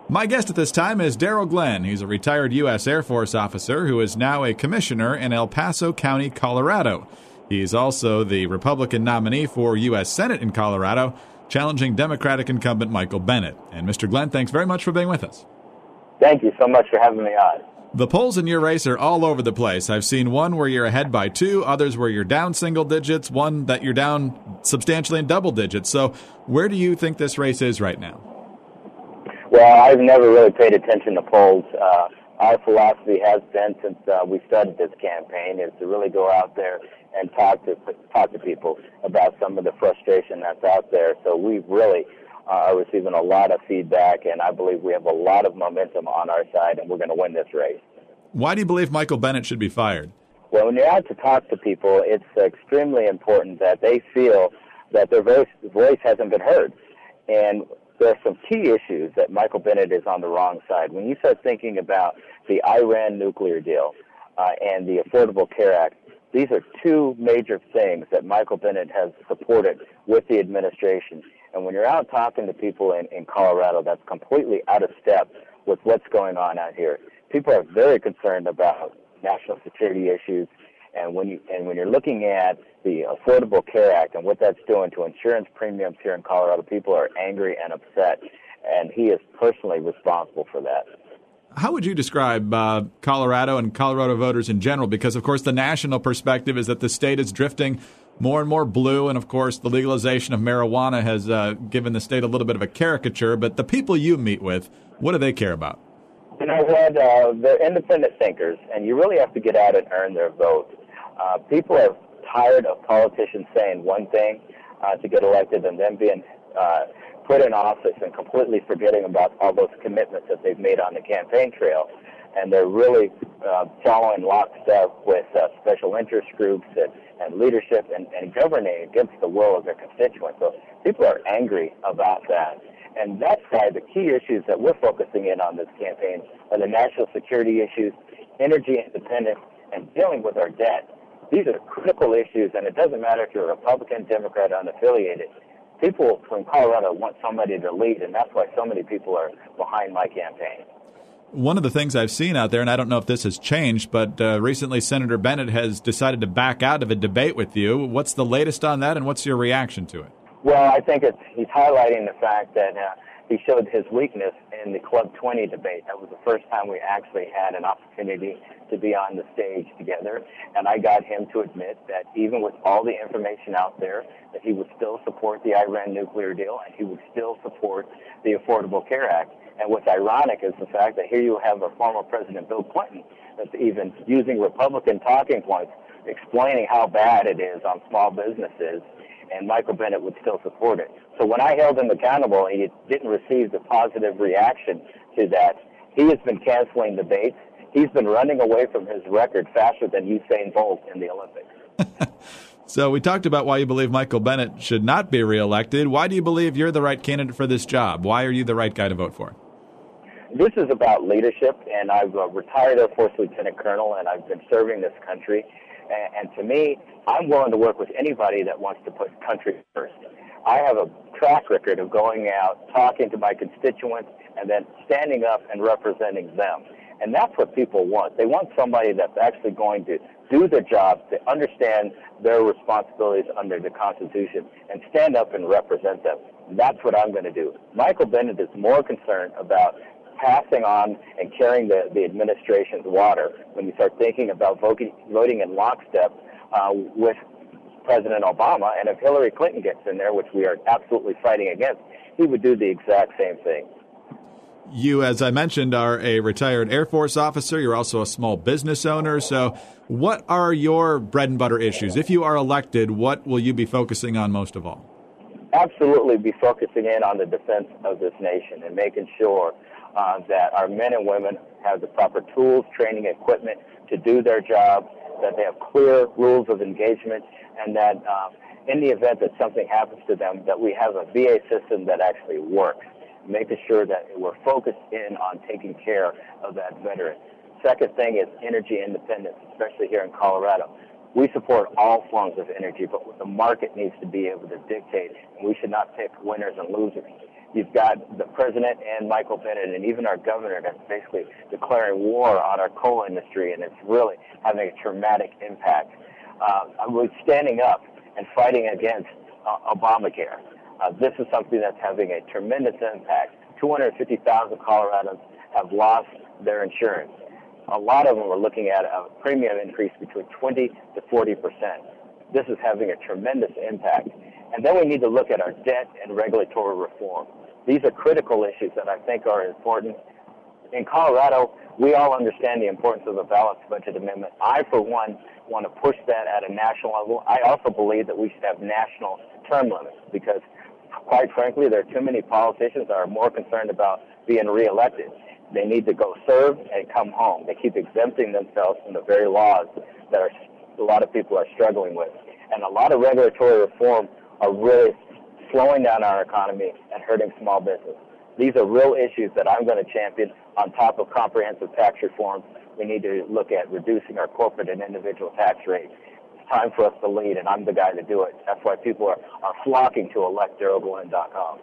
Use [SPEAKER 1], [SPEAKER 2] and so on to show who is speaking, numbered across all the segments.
[SPEAKER 1] My guest at this time is Darrell Glenn. He's a retired U.S. Air Force officer who is now a commissioner in El Paso County, Colorado. He's also the Republican nominee for U.S. Senate in Colorado, challenging Democratic incumbent Michael Bennet. And Mr. Glenn, thanks very much for being with us.
[SPEAKER 2] Thank you so much for having me on.
[SPEAKER 1] The polls in your race are all over the place. I've seen one where you're ahead by 2, others where you're down single digits, one that you're down substantially in double digits. So where do you think this race is right now?
[SPEAKER 2] Well, I've never really paid attention to polls. Our philosophy has been, since we started this campaign, is to really go out there and talk to people about some of the frustration that's out there. So we really are receiving a lot of feedback, and I believe we have a lot of momentum on our side, and we're going to win this race.
[SPEAKER 1] Why do you believe Michael Bennet should be fired?
[SPEAKER 2] Well, when you're out to talk to people, it's extremely important that they feel that their voice hasn't been heard. And there are some key issues that Michael Bennet is on the wrong side. When you start thinking about the Iran nuclear deal and the Affordable Care Act, these are two major things that Michael Bennet has supported with the administration. And when you're out talking to people in Colorado, that's completely out of step with what's going on out here. People are very concerned about national security issues. And when you're looking at the Affordable Care Act and what that's doing to insurance premiums here in Colorado, people are angry and upset, and he is personally responsible for that.
[SPEAKER 1] How would you describe Colorado and Colorado voters in general? Because, of course, the national perspective is that the state is drifting more and more blue, and, of course, the legalization of marijuana has given the state a little bit of a caricature. But the people you meet with, what do they care about?
[SPEAKER 2] You know what? They're independent thinkers, and you really have to get out and earn their vote. People are tired of politicians saying one thing to get elected and then being put in office and completely forgetting about all those commitments that they've made on the campaign trail. And they're really following lockstep with special interest groups and leadership and governing against the will of their constituents. So people are angry about that. And that's why the key issues that we're focusing in on this campaign are the national security issues, energy independence, and dealing with our debt. These are critical issues, and it doesn't matter if you're a Republican, Democrat, unaffiliated. People from Colorado want somebody to lead, and that's why so many people are behind my campaign.
[SPEAKER 1] One of the things I've seen out there, and I don't know if this has changed, but recently Senator Bennet has decided to back out of a debate with you. What's the latest on that, and what's your reaction to it?
[SPEAKER 2] Well, I think he's highlighting the fact that he showed his weakness in the Club 20 debate. That was the first time we actually had an opportunity to be on the stage together, and I got him to admit that even with all the information out there, that he would still support the Iran nuclear deal, and he would still support the Affordable Care Act. And what's ironic is the fact that here you have a former President Bill Clinton that's even using Republican talking points, explaining how bad it is on small businesses, and Michael Bennet would still support it. So when I held him accountable, he didn't receive the positive reaction to that. He has been canceling debates. He's been running away from his record faster than Usain Bolt in the Olympics.
[SPEAKER 1] So we talked about why you believe Michael Bennet should not be reelected. Why do you believe you're the right candidate for this job? Why are you the right guy to vote for?
[SPEAKER 2] This is about leadership, and I've retired Air Force Lieutenant Colonel, and I've been serving this country. And to me, I'm willing to work with anybody that wants to put country first. I have a track record of going out, talking to my constituents, and then standing up and representing them. And that's what people want. They want somebody that's actually going to do their job, to understand their responsibilities under the Constitution, and stand up and represent them. That's what I'm going to do. Michael Bennet is more concerned about passing on and carrying the administration's water when you start thinking about voting in lockstep with President Obama. And if Hillary Clinton gets in there, which we are absolutely fighting against, he would do the exact same thing.
[SPEAKER 1] You, as I mentioned, are a retired Air Force officer. You're also a small business owner. So what are your bread and butter issues? If you are elected, what will you be focusing on most of all?
[SPEAKER 2] Absolutely be focusing in on the defense of this nation and making sure that our men and women have the proper tools, training, equipment to do their job, that they have clear rules of engagement, and that in the event that something happens to them, that we have a VA system that actually works, making sure that we're focused in on taking care of that veteran. Second thing is energy independence, especially here in Colorado. We support all forms of energy, but the market needs to be able to dictate, and we should not pick winners and losers. You've got the president and Michael Bennet and even our governor that's basically declaring war on our coal industry, and it's really having a traumatic impact. We're standing up and fighting against Obamacare. This is something that's having a tremendous impact. 250,000 Coloradans have lost their insurance. A lot of them are looking at a premium increase between 20 to 40%. This is having a tremendous impact. And then we need to look at our debt and regulatory reform. These are critical issues that I think are important. In Colorado, we all understand the importance of the balanced budget amendment. I, for one, want to push that at a national level. I also believe that we should have national term limits because, quite frankly, there are too many politicians that are more concerned about being reelected. They need to go serve and come home. They keep exempting themselves from the very laws that a lot of people are struggling with. And a lot of regulatory reform are really slowing down our economy and hurting small business. These are real issues that I'm going to champion on top of comprehensive tax reform. We need to look at reducing our corporate and individual tax rates. It's time for us to lead, and I'm the guy to do it. That's why people are flocking to electdarylglenn.com.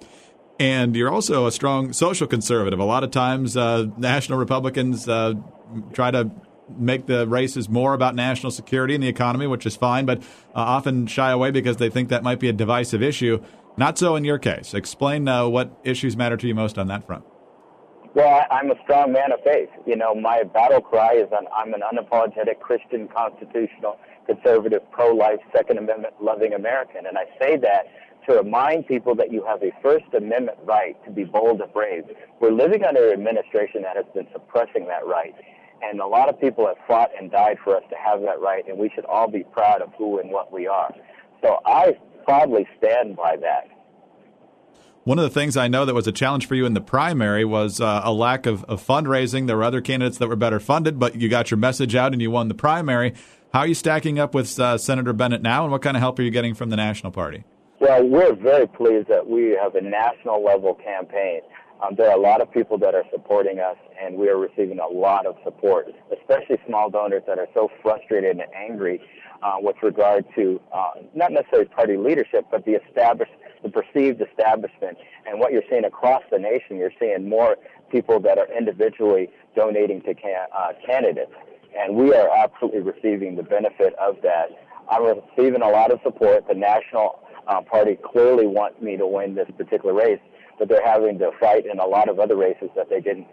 [SPEAKER 1] And you're also a strong social conservative. A lot of times national Republicans try to make the races more about national security and the economy, which is fine, but often shy away because they think that might be a divisive issue. Not so in your case. Explain what issues matter to you most on that front.
[SPEAKER 2] Well, I'm a strong man of faith. You know, my battle cry is I'm an unapologetic Christian, constitutional, conservative, pro-life, Second Amendment loving American. And I say that to remind people that you have a First Amendment right to be bold and brave. We're living under an administration that has been suppressing that right. And a lot of people have fought and died for us to have that right, and we should all be proud of who and what we are. So I proudly stand by that.
[SPEAKER 1] One of the things I know that was a challenge for you in the primary was a lack of fundraising. There were other candidates that were better funded, but you got your message out and you won the primary. How are you stacking up with Senator Bennet now, and what kind of help are you getting from the National Party?
[SPEAKER 2] Well, we're very pleased that we have a national-level campaign. There are a lot of people that are supporting us, and we are receiving a lot of support, especially small donors that are so frustrated and angry with regard to not necessarily party leadership, but the perceived establishment. And what you're seeing across the nation, you're seeing more people that are individually donating to candidates. And we are absolutely receiving the benefit of that. I'm receiving a lot of support. The National Party clearly wants me to win this particular race, but they're having to fight in a lot of other races that they didn't,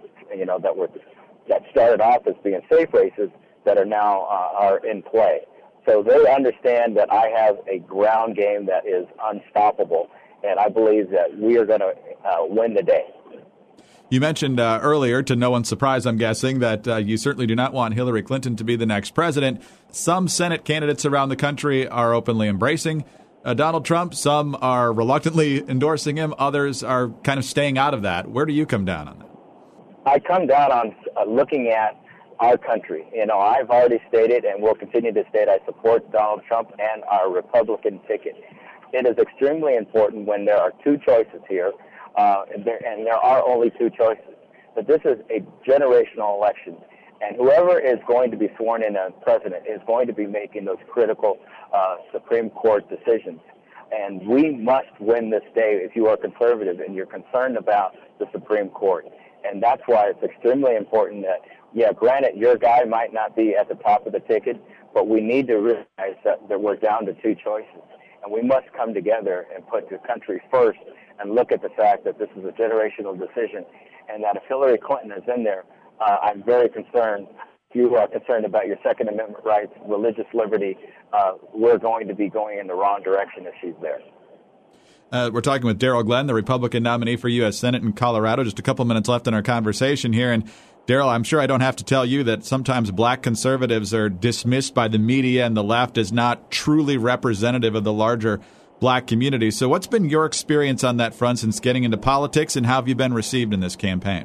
[SPEAKER 2] that started off as being safe races that are now are in play. So they understand that I have a ground game that is unstoppable, and I believe that we are going to win the day.
[SPEAKER 1] You mentioned earlier, to no one's surprise, I'm guessing, that you certainly do not want Hillary Clinton to be the next president. Some Senate candidates around the country are openly embracing Donald Trump. Some are reluctantly endorsing him. Others are kind of staying out of that. Where do you come down on that?
[SPEAKER 2] I come down on looking at our country. I've already stated and will continue to state I support Donald Trump and our Republican ticket. It is extremely important when there are two choices here, and there are only two choices, but this is a generational election. And whoever is going to be sworn in as president is going to be making those critical Supreme Court decisions. And we must win this day if you are conservative and you're concerned about the Supreme Court. And that's why it's extremely important that, granted, your guy might not be at the top of the ticket, but we need to realize that we're down to two choices. And we must come together and put the country first and look at the fact that this is a generational decision and that if Hillary Clinton is in there, I'm very concerned. If you are concerned about your Second Amendment rights, religious liberty, we're going to be going in the wrong direction if she's there.
[SPEAKER 1] We're talking with Darrell Glenn, the Republican nominee for U.S. Senate in Colorado. Just a couple minutes left in our conversation here. And Darrell, I'm sure I don't have to tell you that sometimes black conservatives are dismissed by the media and the left as not truly representative of the larger black community. So what's been your experience on that front since getting into politics, and how have you been received in this campaign?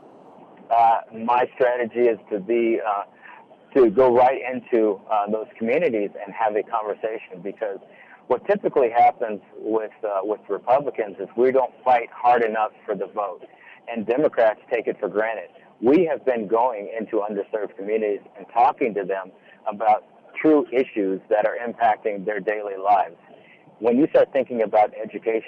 [SPEAKER 2] My strategy is to go right into those communities and have a conversation, because what typically happens with Republicans is we don't fight hard enough for the vote, and Democrats take it for granted. We have been going into underserved communities and talking to them about true issues that are impacting their daily lives. When you start thinking about education,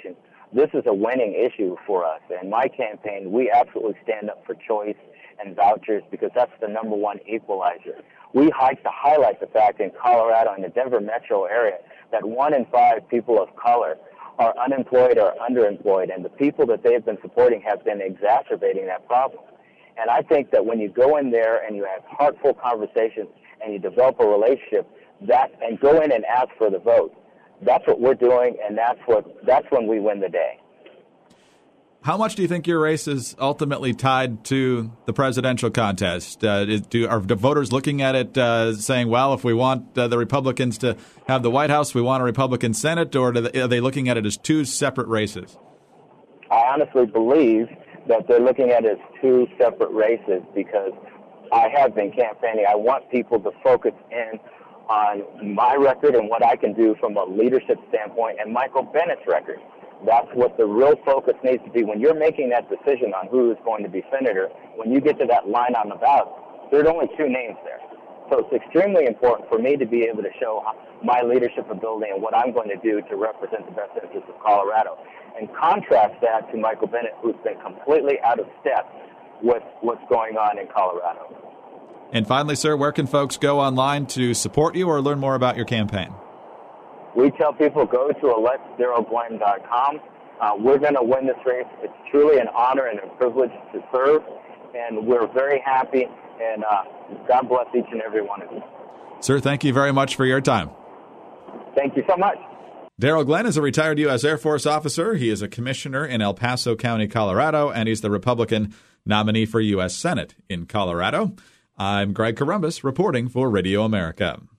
[SPEAKER 2] this is a winning issue for us. In my campaign, we absolutely stand up for choice and vouchers because that's the number one equalizer. We like to highlight the fact in Colorado and the Denver metro area that 1 in 5 people of color are unemployed or underemployed, and the people that they've been supporting have been exacerbating that problem. And I think that when you go in there and you have heartful conversations and you develop a relationship, and go in and ask for the vote, that's what we're doing, and that's when we win the day.
[SPEAKER 1] How much do you think your race is ultimately tied to the presidential contest? Are the voters looking at it saying, well, if we want the Republicans to have the White House, we want a Republican Senate, or are they looking at it as two separate races?
[SPEAKER 2] I honestly believe that they're looking at it as two separate races because I have been campaigning. I want people to focus in on my record and what I can do from a leadership standpoint and Michael Bennett's record. That's what the real focus needs to be. When you're making that decision on who is going to be senator, when you get to that line on the ballot, there's only 2 names there. So it's extremely important for me to be able to show my leadership ability and what I'm going to do to represent the best interests of Colorado. And contrast that to Michael Bennet, who's been completely out of step with what's going on in Colorado.
[SPEAKER 1] And finally, sir, where can folks go online to support you or learn more about your campaign?
[SPEAKER 2] We tell people go to electdarylglenn.com. We're going to win this race. It's truly an honor and a privilege to serve, and we're very happy, and God bless each and every one of you.
[SPEAKER 1] Sir, thank you very much for your time.
[SPEAKER 2] Thank you so much.
[SPEAKER 1] Darrell Glenn is a retired U.S. Air Force officer. He is a commissioner in El Paso County, Colorado, and he's the Republican nominee for U.S. Senate in Colorado. I'm Greg Corombos reporting for Radio America.